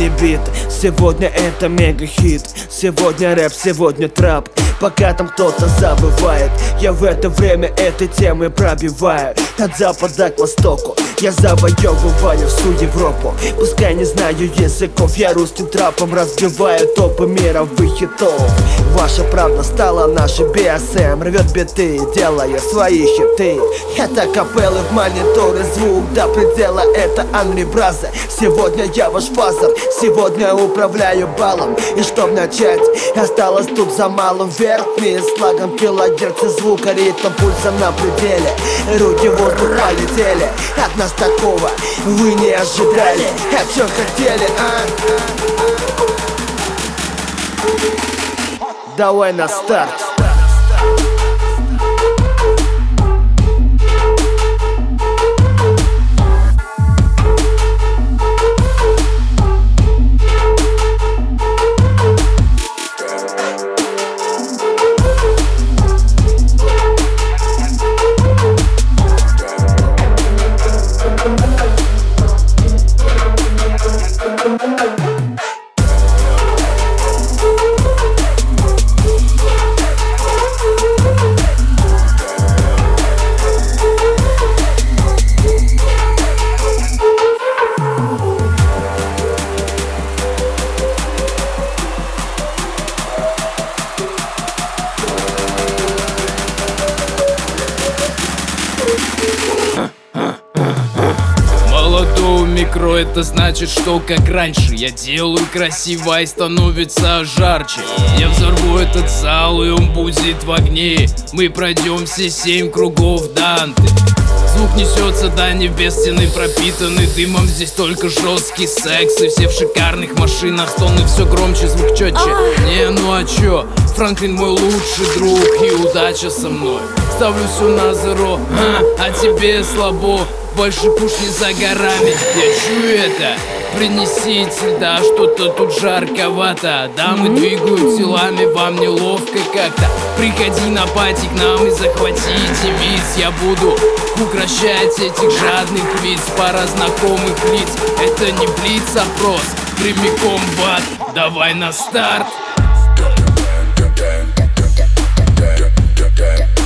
не биты. Сегодня это мега-хит. Сегодня рэп, сегодня трап. Пока там кто-то забывает, я в это время этой темы пробиваю. От запада к востоку я завоевываю всю Европу. Пускай не знаю языков, я русским трапом разбиваю топы мировых хитов. Ваша правда стала нашей BSM, рвет биты, делая свои хиты. Это капеллы в мониторы, звук до предела, это Анри Браза. Сегодня я ваш фазер, сегодня управляю балом. И чтоб начать, осталось тут за малым. Верхний слагом килогерцы звука, ритм пульса на пределе. Руки в воздух полетели, от нас такого вы не ожидали. А чё хотели, а? Давай на старт. Молотого микро, это значит, что как раньше я делаю красиво и становится жарче. Я взорву этот зал, и он будет в огне. Мы пройдем все 7 кругов Данте. Звук несется до небес, стены пропитаны дымом. Здесь только жесткий секс, и все в шикарных машинах. Стоны все громче, звук четче. Не, ну а чё? Франклин мой лучший друг, и удача со мной. Ставлю все на зеро, а тебе слабо. Больше куш не за горами, я чую это. Принесите, да, что-то тут жарковато. Дамы двигают телами, вам неловко как-то. Приходи на пати к нам и захватите виз. Я буду укращать этих жадных лиц, пара знакомых лиц. Это не блиц-опрос, прямиком в ад. Давай на старт.